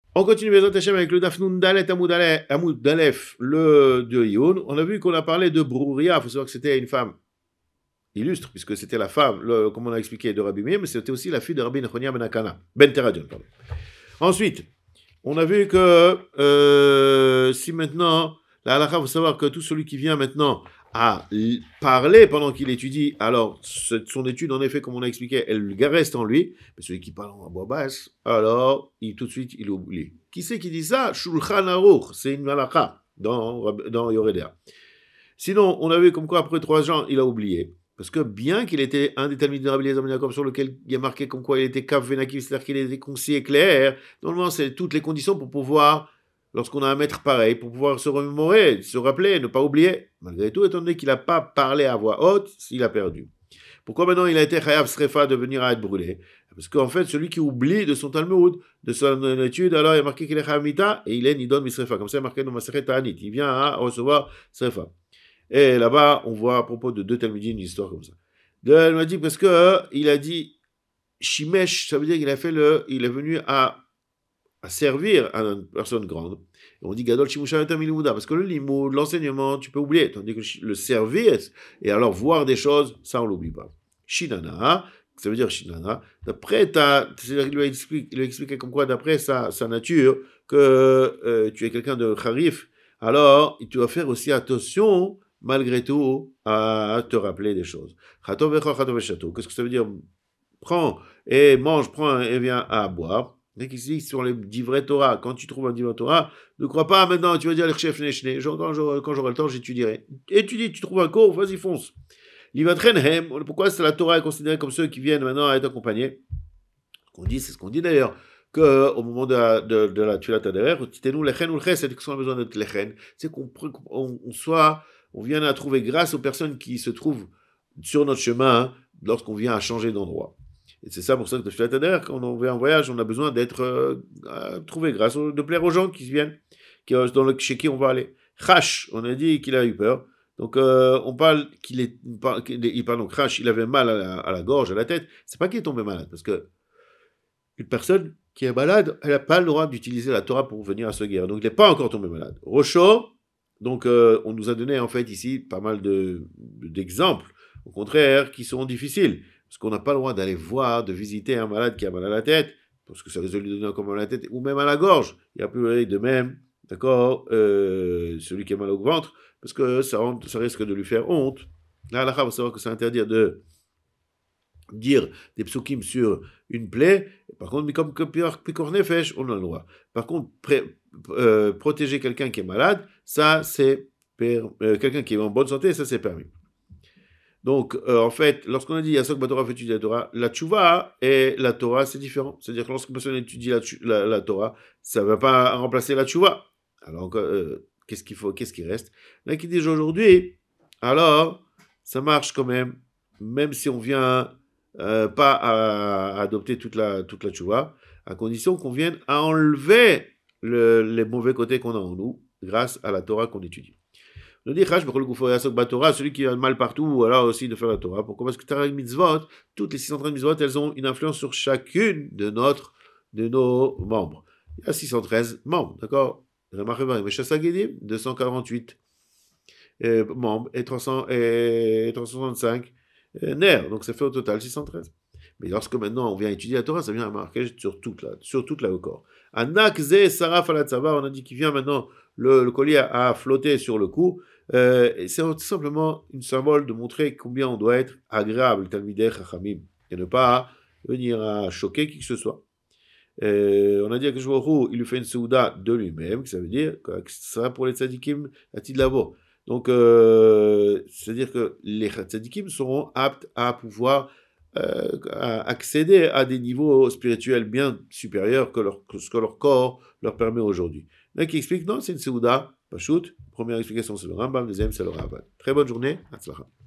On continue Bezrat Hashem avec le Daf Nun Dalet Amud Dalef, le de Youn. On a vu qu'on a parlé de Brouria. Il faut savoir que c'était une femme illustre, puisque c'était la femme, comme on a expliqué, de Rabbi Meir, mais c'était aussi la fille de Rabbi Nechonia ben Akana, Ben Teradion. Ensuite, on a vu que si maintenant, la halakha, il faut savoir que tout celui qui vient maintenant à parler pendant qu'il étudie, alors son étude, en effet, comme on a expliqué, elle reste en lui, mais celui qui parle en voix basse, alors tout de suite, il oublie. Qui c'est qui dit ça? Shulchan Aruch, c'est une halakha dans Yoredea. Sinon, on a vu comme quoi après 3 ans, il a oublié. Parce que bien qu'il était un des talmidim de Rabbi Eliezer ben Yaakov sur lequel il y a marqué comme quoi il était Kav Venakiv, c'est-à-dire qu'il était concis et clair, normalement c'est toutes les conditions pour pouvoir, lorsqu'on a un maître pareil, pour pouvoir se remémorer, se rappeler, ne pas oublier. Malgré tout, étant donné qu'il n'a pas parlé à voix haute, il a perdu. Pourquoi maintenant il a été Chayav Srefa de venir à être brûlé? Parce qu'en fait, celui qui oublie de son Talmud, de son étude, alors il a marqué qu'il est Chayav Mita et il est Nidon Misrefa. Comme ça, il est marqué dans Masechet Ta'anit. Il vient à recevoir Srefa. Et là-bas, on voit à propos de 2 Talmudim une histoire comme ça. Elle m'a dit parce que il a dit Shimesh, ça veut dire qu'il a fait il est venu à servir à une personne grande. Et on dit Gadol Shimusha Milimuda parce que le limoud, l'enseignement, tu peux oublier, tandis que le service et alors voir des choses, ça on l'oublie pas. Shinana, ça veut dire Shinana. D'après c'est-à-dire qu'il lui a expliqué comme quoi d'après sa nature que tu es quelqu'un de kharif, alors tu dois faire aussi attention malgré tout, à te rappeler des choses. Qu'est-ce que ça veut dire? Prends et mange, prends et viens à boire. Dès qu'ici, sur les divrei Torah, quand tu trouves un divrei Torah, ne crois pas maintenant, tu vas dire les chefs nechne. Quand j'aurai le temps, j'étudierai. Étudie, tu trouves un cours, vas-y, fonce. Pourquoi la Torah est considérée comme ceux qui viennent maintenant à être accompagnés? C'est ce qu'on dit d'ailleurs, qu'au moment de la Tfilat Haderer, c'est qu'on a besoin de lechen, c'est on vient à trouver grâce aux personnes qui se trouvent sur notre chemin lorsqu'on vient à changer d'endroit. Et c'est ça pour ça que de Tfilat Haderer, quand on vient en voyage, on a besoin d'être trouvé grâce, de plaire aux gens qui viennent, chez qui on va aller. Chash, on a dit qu'il a eu peur. Donc, on parle il parle donc Chash, il avait mal à la gorge, à la tête. C'est pas qu'il est tombé malade, parce que une personne qui est malade, elle n'a pas le droit d'utiliser la Torah pour venir à se guérir. Donc, il n'est pas encore tombé malade. Rocho, donc, on nous a donné en fait ici pas mal d'exemples, au contraire, qui sont difficiles. Parce qu'on n'a pas le droit d'aller voir, de visiter un malade qui a mal à la tête, parce que ça risque de lui donner encore mal à la tête, ou même à la gorge. Il y a plus de même, d'accord, celui qui a mal au ventre, parce que ça risque de lui faire honte. Là, il faut savoir que c'est interdit de dire des psukim sur une plaie. Par contre, comme Pikor Nefesh, on a le droit. Par contre, protéger quelqu'un qui est malade, ça c'est quelqu'un qui est en bonne santé, ça c'est permis. Donc, en fait, lorsqu'on a dit Yasok Batorah fait étudier la Torah, la Tchouva et la Torah, c'est différent. C'est-à-dire que lorsqu'une personne étudie la Torah, ça ne va pas remplacer la Tchouva. Alors, qu'est-ce qui reste? Là, qui dit aujourd'hui, alors, ça marche quand même si on vient pas à adopter toute la tchouva, à condition qu'on vienne à enlever les mauvais côtés qu'on a en nous, grâce à la Torah qu'on étudie. On dit, celui qui a mal partout, alors aussi de faire la Torah. Pourquoi? Parce que Tarek Mitzvot, toutes les 613 Mitzvot, elles ont une influence sur chacune de nos membres. Il y a 613 membres, d'accord? 248 membres et 365 nerfs, donc ça fait au total 613. Mais lorsque maintenant on vient étudier la Torah, ça vient à marquer sur toute la corps. Anak ze saraf alatzava, on a dit qu'il vient maintenant le collier à flotter sur le cou. Et c'est tout simplement une symbole de montrer combien on doit être agréable, talmidei chachamim, et ne pas venir à choquer qui que ce soit. On a dit que il lui fait une souda de lui-même, ça veut dire que ce sera pour les tzadikim à Tidlavo. Donc, c'est-à-dire que les tzadikim seront aptes à pouvoir accéder à des niveaux spirituels bien supérieurs que ce que leur corps leur permet aujourd'hui. Là, qui explique, non, c'est une Seouda, Pachout. Première explication, c'est le Rambam, deuxième, c'est le Ravad. Très bonne journée, Hatzlacha.